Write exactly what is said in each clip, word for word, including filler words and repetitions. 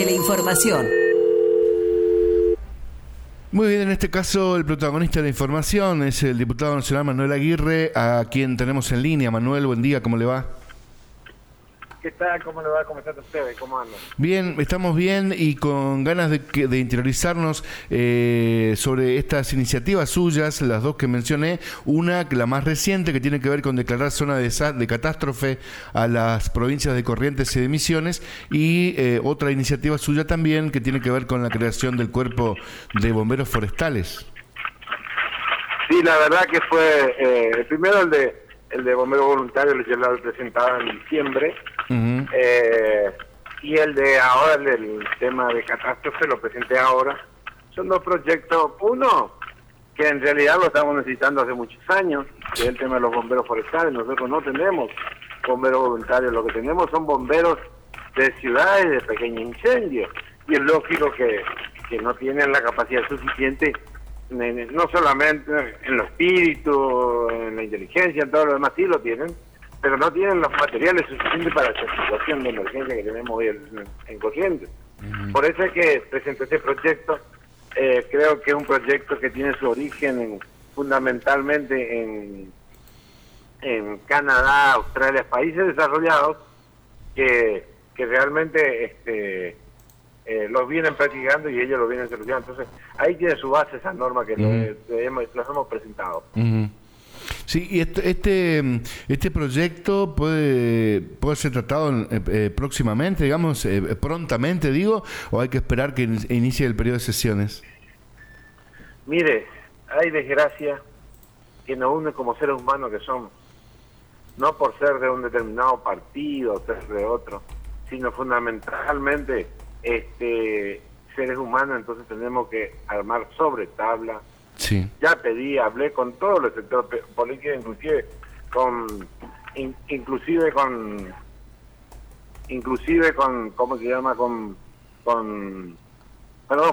de la información. Muy bien, en este caso el protagonista de la información es el diputado nacional Manuel Aguirre, a quien tenemos en línea. Manuel, buen día, ¿cómo le va? ¿Qué tal? ¿Cómo le va? ¿Cómo están ustedes? ¿Cómo andan? Bien, estamos bien y con ganas de, de interiorizarnos eh, sobre estas iniciativas suyas, las dos que mencioné. Una, la más reciente, que tiene que ver con declarar zona de, de catástrofe a las provincias de Corrientes y de Misiones, y eh, otra iniciativa suya también, que tiene que ver con la creación del Cuerpo de Bomberos Forestales. Sí, la verdad que fue, eh, el primero el de el de bomberos voluntarios, yo lo presentaba en diciembre. Uh-huh. eh, y el de ahora, el del tema de catástrofe, lo presenté ahora. Son dos proyectos, uno que en realidad lo estamos necesitando hace muchos años, que es el tema de los bomberos forestales. Nosotros no tenemos bomberos voluntarios, lo que tenemos son bomberos de ciudades, de pequeños incendios, y es lógico que, que no tienen la capacidad suficiente, no solamente en los espíritus, en la inteligencia, en todo lo demás sí lo tienen, pero no tienen los materiales suficientes para esta situación de emergencia que tenemos hoy en, en Corrientes. Uh-huh. Por eso es que presenté este proyecto. Eh, creo que es un proyecto que tiene su origen en, fundamentalmente en, en Canadá, Australia, países desarrollados que, que realmente este, eh, los vienen practicando y ellos lo vienen solucionando. Entonces, ahí tiene su base esa norma que uh-huh. lo, hemos, los hemos presentado. Uh-huh. Sí, y este este, este proyecto puede puede ser tratado eh, próximamente, digamos, eh, prontamente, digo, o hay que esperar que in- inicie el periodo de sesiones. Mire, hay desgracia que nos une como seres humanos que somos, no por ser de un determinado partido, ser de otro, sino fundamentalmente este seres humanos. Entonces tenemos que armar sobre tabla. Sí. Ya pedí, hablé con todos los sectores políticos, inclusive con, in, inclusive con, inclusive con, ¿cómo se llama? Con, con, perdón.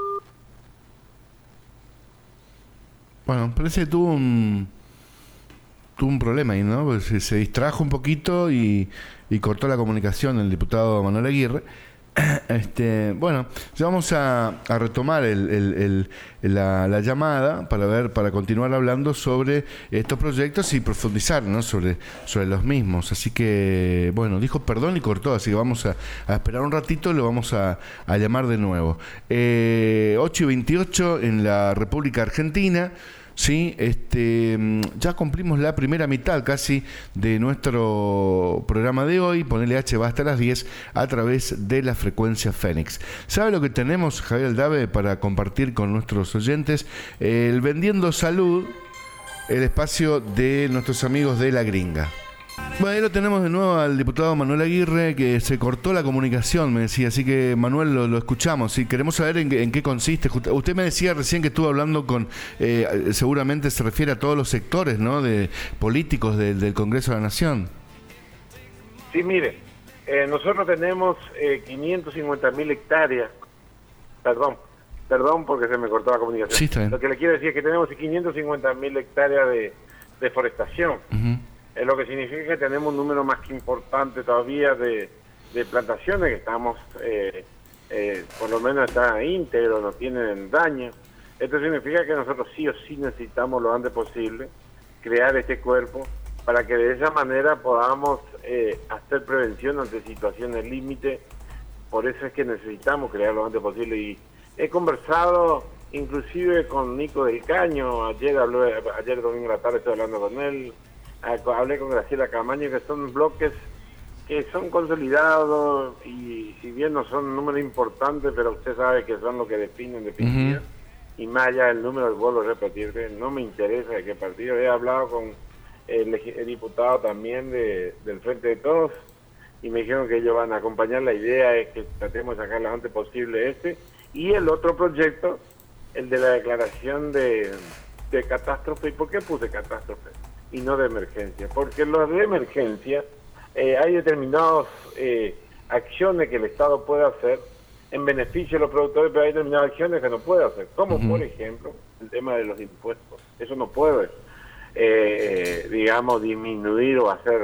Bueno, parece que tuvo un, tuvo un problema ahí, ¿no? Pues se, se distrajo un poquito y, y cortó la comunicación el diputado Manuel Aguirre. Este, bueno, ya vamos a, a retomar el, el, el, la, la llamada para ver, para continuar hablando sobre estos proyectos y profundizar, ¿no? sobre, sobre los mismos. Así que, bueno, dijo perdón y cortó, así que vamos a, a esperar un ratito y lo vamos a, a llamar de nuevo. Eh, ocho y veintiocho en la República Argentina. Sí, este, ya cumplimos la primera mitad casi de nuestro programa de hoy. Ponele H va hasta las diez a través de la frecuencia Fénix. ¿Sabe lo que tenemos, Javier Aldave, para compartir con nuestros oyentes? El Vendiendo Salud, el espacio de nuestros amigos de La Gringa. Bueno, ahí lo tenemos de nuevo al diputado Manuel Aguirre, que se cortó la comunicación, me decía, así que Manuel lo, lo escuchamos, y queremos saber en, en qué consiste. Usted me decía recién que estuvo hablando con, eh, seguramente se refiere a todos los sectores, ¿no?, de políticos de, del Congreso de la Nación. Sí, mire, eh, nosotros tenemos eh, quinientas cincuenta mil hectáreas, perdón, perdón porque se me cortó la comunicación. Sí, está bien. Lo que le quiero decir es que tenemos quinientas cincuenta mil hectáreas de deforestación. Uh-huh. Es lo que significa que tenemos un número más que importante todavía de, de plantaciones que estamos, eh, eh, por lo menos está íntegro, no tienen daño. Esto significa que nosotros sí o sí necesitamos lo antes posible crear este cuerpo para que de esa manera podamos eh, hacer prevención ante situaciones límite. Por eso es que necesitamos crear lo antes posible. Y he conversado inclusive con Nico del Caño, ayer hablé, ayer domingo de la tarde estoy hablando con él, hablé con Graciela Camaño, que son bloques que son consolidados y si bien no son números importantes, pero usted sabe que son los que definen definitiva. Uh-huh. Y más allá del número, vuelvo a repetir, no me interesa de qué partido. He hablado con el, el diputado también de, del Frente de Todos y me dijeron que ellos van a acompañar. La idea es que tratemos de sacar lo antes posible este y el otro proyecto, el de la declaración de, de catástrofe. ¿Y por qué puse catástrofe y no de emergencia? Porque los de emergencia eh, hay determinadas eh, acciones que el Estado puede hacer en beneficio de los productores, pero hay determinadas acciones que no puede hacer, como uh-huh. por ejemplo el tema de los impuestos. Eso no puede, eh, digamos, disminuir o hacer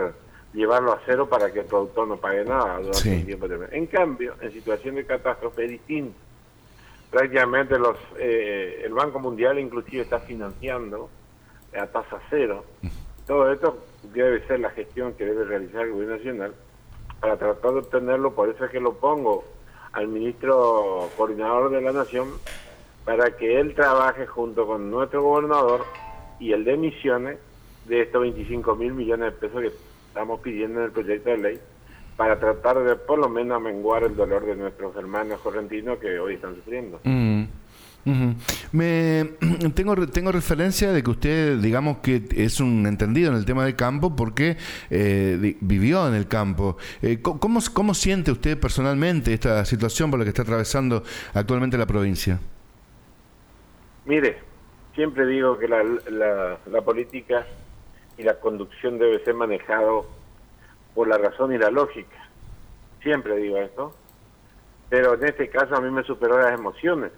llevarlo a cero para que el productor no pague nada durante Sí. un tiempo determinado. En cambio, en situación de catástrofe es distinto. Prácticamente los eh, el Banco Mundial inclusive está financiando a tasa cero. Todo esto debe ser la gestión que debe realizar el gobierno nacional para tratar de obtenerlo. Por eso es que lo pongo al ministro coordinador de la Nación para que él trabaje junto con nuestro gobernador y el de Misiones de estos veinticinco mil millones de pesos que estamos pidiendo en el proyecto de ley para tratar de por lo menos menguar el dolor de nuestros hermanos correntinos que hoy están sufriendo. Mm. Uh-huh. Me tengo tengo referencia de que usted, digamos que es un entendido en el tema del campo porque eh, di, vivió en el campo. Eh, ¿cómo, ¿Cómo siente usted personalmente esta situación por la que está atravesando actualmente la provincia? Mire, siempre digo que la, la, la política y la conducción debe ser manejado por la razón y la lógica. Siempre digo esto. Pero en este caso a mí me superó las emociones.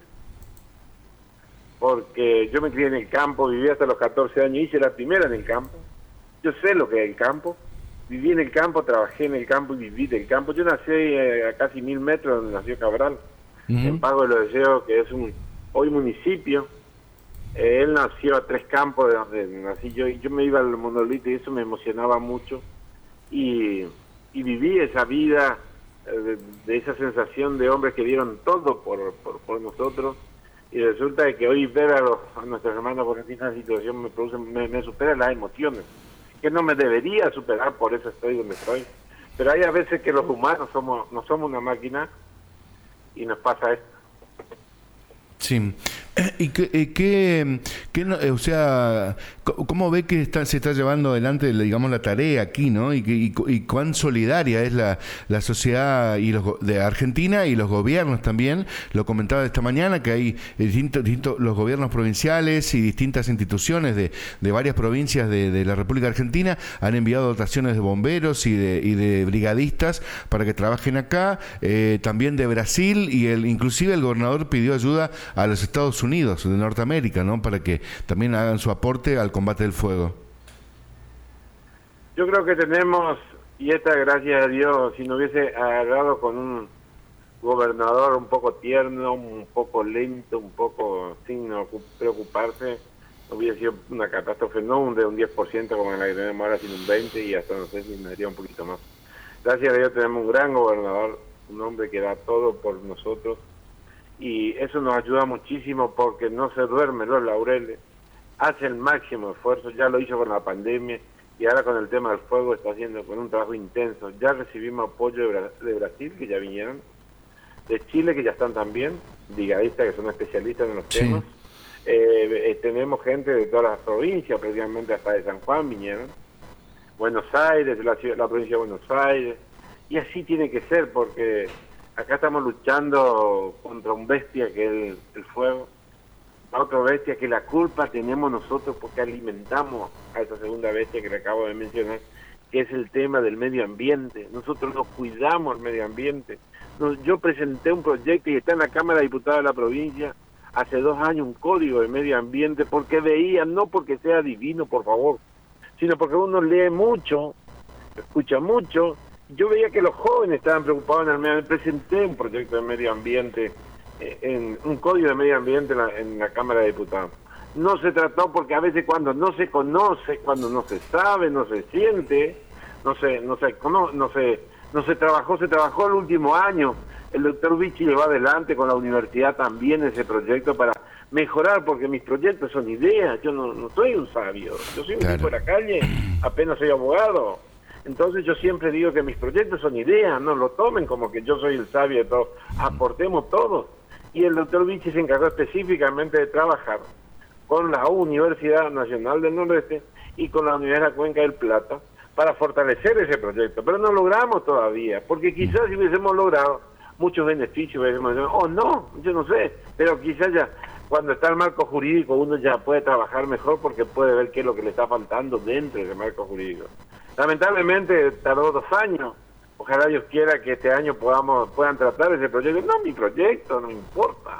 Porque yo me crié en el campo, viví hasta los catorce años, hice la primera en el campo. Yo sé lo que es el campo. Viví en el campo, trabajé en el campo y viví del campo. Yo nací eh, a casi mil metros donde nació Cabral, uh-huh. en Pago de los Deseos, que es un hoy municipio. Eh, él nació a tres campos de donde nací yo, y yo me iba al monolito y eso me emocionaba mucho. Y, y viví esa vida, eh, de, de esa sensación de hombres que dieron todo por, por, por nosotros. Y resulta de que hoy ver a, los, a nuestros hermanos correntinos en esa situación me produce, me, me supera las emociones, que no me debería superar, por eso estoy donde estoy. Pero hay a veces que los humanos somos no somos una máquina y nos pasa esto. Sí. ¿Y qué, qué, qué no, o sea, cómo ve que está, se está llevando adelante, digamos, la tarea aquí, ¿no? Y, y, y cuán solidaria es la, la sociedad y los, de Argentina y los gobiernos también. Lo comentaba esta mañana que hay distintos, distintos los gobiernos provinciales y distintas instituciones de, de varias provincias de, de la República Argentina han enviado dotaciones de bomberos y de, y de brigadistas para que trabajen acá, eh, también de Brasil, y el inclusive el gobernador pidió ayuda a los Estados Unidos de Norteamérica, ¿no? Para que también hagan su aporte al combate del fuego. Yo creo que tenemos, y esta gracias a Dios, si no hubiese agarrado con un gobernador un poco tierno, un poco lento, un poco sin preocuparse, hubiese sido una catástrofe, no un de un diez por ciento como en la que tenemos ahora, sino un veinte por ciento, y hasta no sé si me daría un poquito más. Gracias a Dios tenemos un gran gobernador, un hombre que da todo por nosotros, y eso nos ayuda muchísimo porque no se duerme los laureles, hace el máximo esfuerzo, ya lo hizo con la pandemia y ahora con el tema del fuego está haciendo con un trabajo intenso. Ya recibimos apoyo de, Bra de Brasil, que ya vinieron, de Chile, que ya están también, brigadistas que son especialistas en los sí. temas. Eh, eh, tenemos gente de todas las provincias, prácticamente hasta de San Juan vinieron, Buenos Aires, la, ciudad, la provincia de Buenos Aires, y así tiene que ser porque acá estamos luchando contra un bestia que es el, el fuego, otra bestia que la culpa tenemos nosotros porque alimentamos a esa segunda bestia que le acabo de mencionar, que es el tema del medio ambiente. Nosotros no cuidamos el medio ambiente. Nos, yo presenté un proyecto y está en la Cámara de Diputados de la provincia hace dos años, un código de medio ambiente, porque veía, no porque sea divino, por favor, sino porque uno lee mucho, escucha mucho. Yo veía que los jóvenes estaban preocupados en el medio ambiente. Presenté un proyecto de medio ambiente, eh, en un código de medio ambiente en la, en la Cámara de Diputados. No se trató porque a veces cuando no se conoce, cuando no se sabe, no se siente, no se, no se, no, no se, no se trabajó, se trabajó el último año. El doctor Vichy llevó adelante con la universidad también ese proyecto para mejorar, porque mis proyectos son ideas. Yo no, no soy un sabio, yo soy un claro. tipo de la calle, apenas soy abogado. Entonces yo siempre digo que mis proyectos son ideas, no lo tomen como que yo soy el sabio de todo, aportemos todos. Y el doctor Vichy se encargó específicamente de trabajar con la Universidad Nacional del Nordeste y con la Universidad Cuenca del Plata para fortalecer ese proyecto, pero no logramos todavía, porque quizás si hubiésemos logrado muchos beneficios, hubiésemos dicho, oh no, yo no sé, pero quizás ya cuando está el marco jurídico uno ya puede trabajar mejor porque puede ver qué es lo que le está faltando dentro de ese marco jurídico. Lamentablemente tardó dos años. Ojalá Dios quiera que este año podamos puedan tratar ese proyecto. No, mi proyecto, no me importa.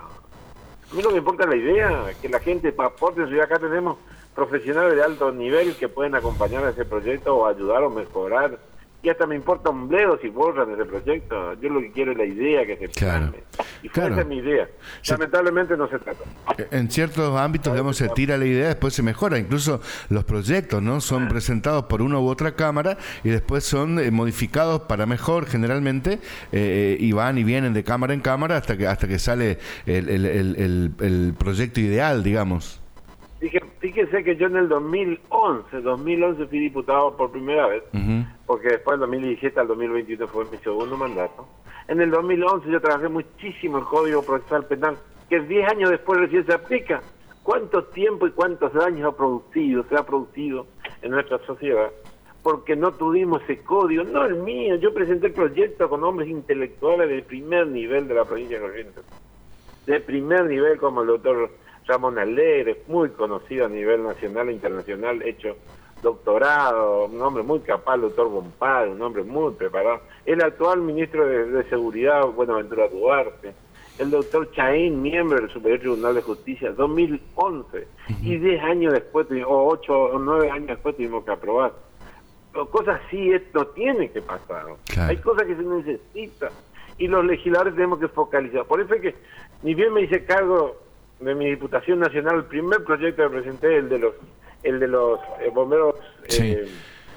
A mí no me importa la idea, que la gente aporte en su vida. Acá tenemos profesionales de alto nivel que pueden acompañar a ese proyecto o ayudar o mejorar y hasta me importa un bledo si borran ese proyecto. Yo lo que quiero es la idea que se plasme. Claro. Y fue claro. esa es mi idea. Sí. Lamentablemente no se trata. En ciertos ámbitos, digamos, se tira la idea, después se mejora. Incluso los proyectos, ¿no? Son presentados por una u otra cámara y después son eh, modificados para mejor, generalmente, eh, y van y vienen de cámara en cámara hasta que hasta que sale el, el, el, el, el proyecto ideal, digamos. Fíjense que yo en el dos mil once, dos mil once fui diputado por primera vez, uh-huh. porque después del dos mil diecisiete al dos mil veintiuno fue mi segundo mandato. En el dos mil once yo trabajé muchísimo el Código Procesal Penal, que diez años después recién se aplica. ¿Cuánto tiempo y cuántos daños ha producido, se ha producido en nuestra sociedad? Porque no tuvimos ese código, no el mío. Yo presenté el proyecto con hombres intelectuales de primer nivel de la provincia de Corrientes, de primer nivel como el doctor Ramón Alegre, muy conocido a nivel nacional e internacional, hecho doctorado, un hombre muy capaz, el doctor Bompard, un hombre muy preparado, el actual ministro de, de Seguridad, Buenaventura Duarte, el doctor Chaín, miembro del Superior Tribunal de Justicia, dos mil once, uh-huh. y diez años después, o ocho o nueve años después tuvimos que aprobar. Cosas así, esto tiene que pasar. Claro. Hay cosas que se necesitan, y los legisladores tenemos que focalizar. Por eso es que, ni bien me hice cargo de mi Diputación Nacional, el primer proyecto que presenté, el de los el de los eh, bomberos sí. eh,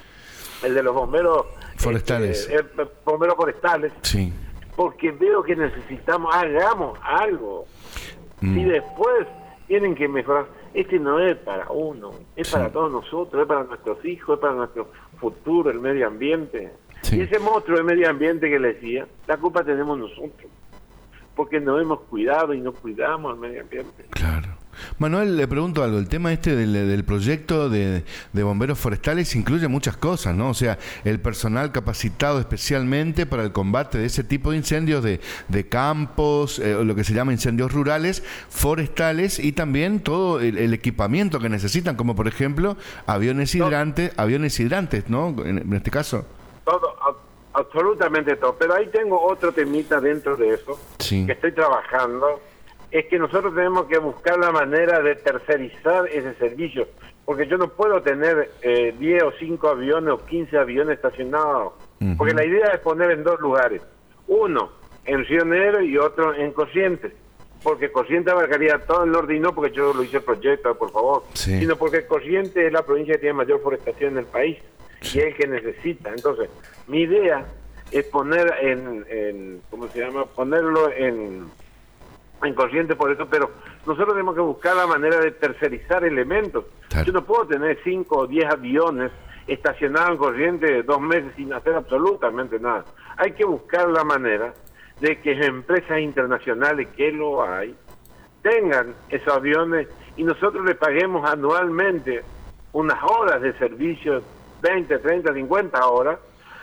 el de los bomberos forestales eh, eh, bomberos forestales sí. porque veo que necesitamos, hagamos algo mm. y después tienen que mejorar. Este no es para uno, es sí. para todos nosotros, es para nuestros hijos, es para nuestro futuro, el medio ambiente. Sí. Y ese monstruo de medio ambiente que les decía, la culpa tenemos nosotros, porque no hemos cuidado y no cuidamos al medio ambiente. Claro. Manuel, le pregunto algo. El tema este del, del proyecto de, de bomberos forestales incluye muchas cosas, ¿no? O sea, el personal capacitado especialmente para el combate de ese tipo de incendios de, de campos, eh, lo que se llama incendios rurales, forestales, y también todo el, el equipamiento que necesitan, como por ejemplo aviones hidrantes, no. aviones hidrantes, ¿no? En, en este caso. Todo. Absolutamente todo, pero ahí tengo otro temita dentro de eso, sí. que estoy trabajando, es que nosotros tenemos que buscar la manera de tercerizar ese servicio, porque yo no puedo tener eh, diez o cinco aviones o quince aviones estacionados, uh-huh. porque la idea es poner en dos lugares, uno en Río Negro y otro en Corrientes, porque Corrientes abarcaría todo el norte, y no porque yo lo hice el proyecto, por favor, sí. sino porque Corrientes es la provincia que tiene mayor forestación en el país, y es el que necesita. Entonces, mi idea es poner en, en ¿cómo se llama? Ponerlo en, en Corrientes por eso, pero nosotros tenemos que buscar la manera de tercerizar elementos. Claro. Yo no puedo tener cinco o diez aviones estacionados en Corrientes dos meses sin hacer absolutamente nada. Hay que buscar la manera de que empresas internacionales, que lo hay, tengan esos aviones y nosotros le paguemos anualmente unas horas de servicio, veinte, treinta, cincuenta horas,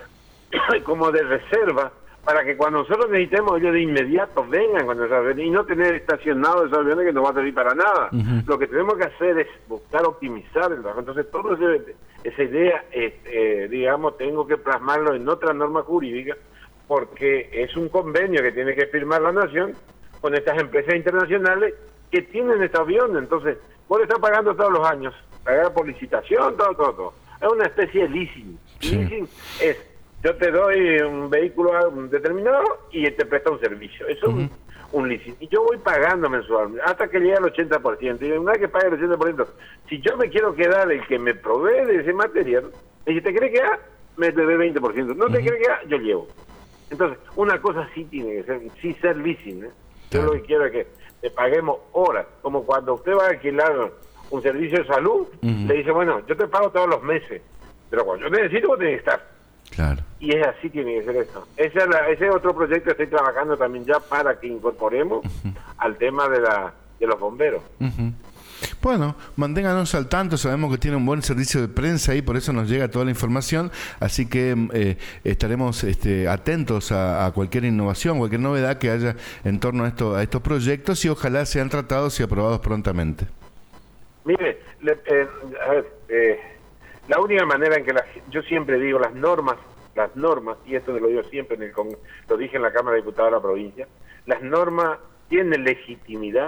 como de reserva, para que cuando nosotros necesitemos ellos de inmediato vengan con esos aviones y no tener estacionados esos aviones que no va a servir para nada. Uh-huh. Lo que tenemos que hacer es buscar optimizar el trabajo. Entonces, todo ese, esa idea, eh, eh, digamos, tengo que plasmarlo en otra norma jurídica, porque es un convenio que tiene que firmar la Nación con estas empresas internacionales que tienen estos aviones. Entonces, vos le estás pagando todos los años, pagar por licitación, todo, todo, todo. Es una especie de leasing. Sí. Leasing es, yo te doy un vehículo determinado y te presta un servicio. Eso uh-huh. es un, un leasing. Y yo voy pagando mensualmente hasta que llega al ochenta por ciento. Y una vez que pague el ochenta por ciento, si yo me quiero quedar el que me provee de ese material, y si te quiere quedar, me debe veinte por ciento. No uh-huh. te quiere quedar, yo llevo. Entonces, una cosa sí tiene que ser, sí ser leasing. ¿eh? Yo lo que quiero es que te paguemos horas. Como cuando usted va a alquilar un servicio de salud, uh-huh. le dice, bueno, yo te pago todos los meses, pero cuando yo necesito, vos tenés que estar. Claro. Y es así, tiene que ser esto. Ese es, la, ese es otro proyecto que estoy trabajando también ya para que incorporemos uh-huh. al tema de la de los bomberos. Uh-huh. Bueno, manténganos al tanto, sabemos que tiene un buen servicio de prensa y por eso nos llega toda la información, así que eh, estaremos este, atentos a, a cualquier innovación, cualquier novedad que haya en torno a, esto, a estos proyectos y ojalá sean tratados y aprobados prontamente. Mire, le, eh, a ver, eh, la única manera en que la, yo siempre digo las normas, las normas, y esto lo digo siempre, en el, con, lo dije en la Cámara de Diputados de la provincia, las normas tienen legitimidad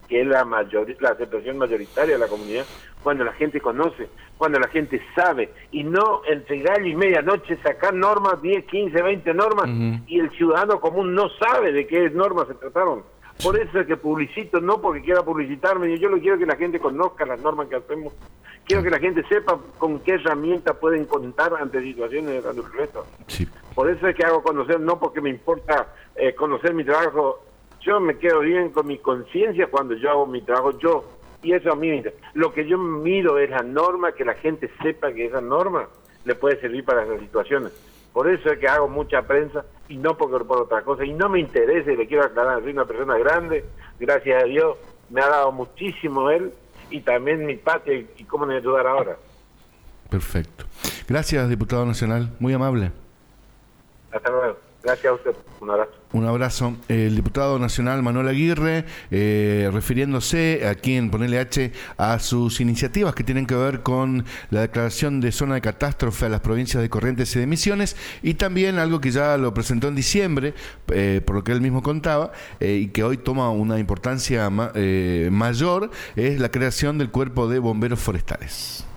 que es la mayor, la aceptación mayoritaria de la comunidad, cuando la gente conoce, cuando la gente sabe, y no entre gallo y medianoche sacar normas, diez, quince, veinte normas, uh-huh. y el ciudadano común no sabe de qué normas se trataron. Por eso es que publicito, no porque quiera publicitarme, yo lo quiero que la gente conozca las normas que hacemos, quiero que la gente sepa con qué herramientas pueden contar ante situaciones de naturaleza. Sí. Por eso es que hago conocer, no porque me importa eh, conocer mi trabajo, yo me quedo bien con mi conciencia cuando yo hago mi trabajo, yo, y eso a mí me interesa. Lo que yo miro es la norma, que la gente sepa que esa norma le puede servir para esas situaciones. Por eso es que hago mucha prensa y no por, por otra cosa. Y no me interesa, y le quiero aclarar, soy una persona grande, gracias a Dios, me ha dado muchísimo él y también mi patria y, y cómo me ayudar ahora. Perfecto. Gracias, diputado nacional, muy amable. Hasta luego. Gracias a usted. Un abrazo. Un abrazo. El diputado nacional Manuel Aguirre, eh, refiriéndose aquí en Ponele H a sus iniciativas que tienen que ver con la declaración de zona de catástrofe a las provincias de Corrientes y de Misiones, y también algo que ya lo presentó en diciembre, eh, por lo que él mismo contaba, eh, y que hoy toma una importancia ma- eh, mayor, es la creación del Cuerpo de Bomberos Forestales.